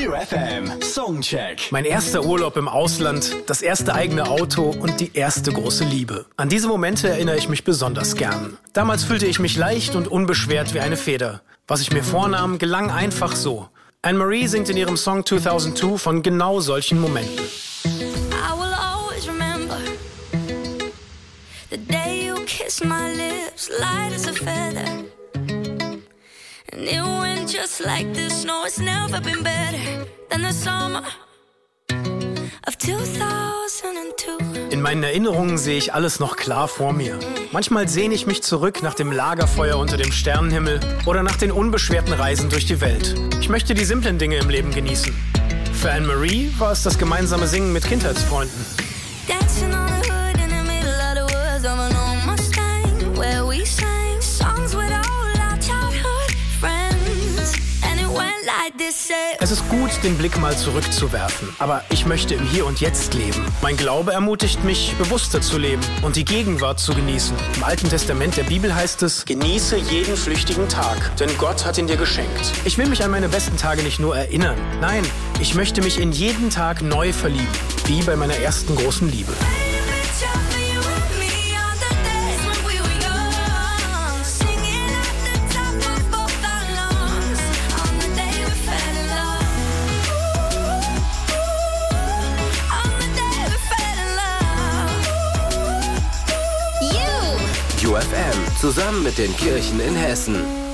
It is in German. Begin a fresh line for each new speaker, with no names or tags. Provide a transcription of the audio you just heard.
UFM Songcheck.
Mein erster Urlaub im Ausland, das erste eigene Auto und die erste große Liebe. An diese Momente erinnere ich mich besonders gern. Damals fühlte ich mich leicht und unbeschwert wie eine Feder. Was ich mir vornahm, gelang einfach so. Anne-Marie singt in ihrem Song 2002 von genau solchen Momenten.
I will always remember the day you kissed my lips, light as a feather. And it went just like this. No, it's never been better than the summer of 2002.
In meinen Erinnerungen sehe ich alles noch klar vor mir. Manchmal sehne ich mich zurück nach dem Lagerfeuer unter dem Sternenhimmel oder nach den unbeschwerten Reisen durch die Welt. Ich möchte die simplen Dinge im Leben genießen. Für Anne-Marie war es das gemeinsame Singen mit Kindheitsfreunden.
Dancing on the hood in the middle of the woods of an old Mustang, where we sang songs with all our childhood friends. And it went like this.
Es ist gut, den Blick mal zurückzuwerfen, aber ich möchte im Hier und Jetzt leben. Mein Glaube ermutigt mich, bewusster zu leben und die Gegenwart zu genießen. Im Alten Testament der Bibel heißt es: Genieße jeden flüchtigen Tag, denn Gott hat ihn dir geschenkt. Ich will mich an meine besten Tage nicht nur erinnern. Nein, ich möchte mich in jeden Tag neu verlieben, wie bei meiner ersten großen Liebe.
UFM zusammen mit den Kirchen in Hessen.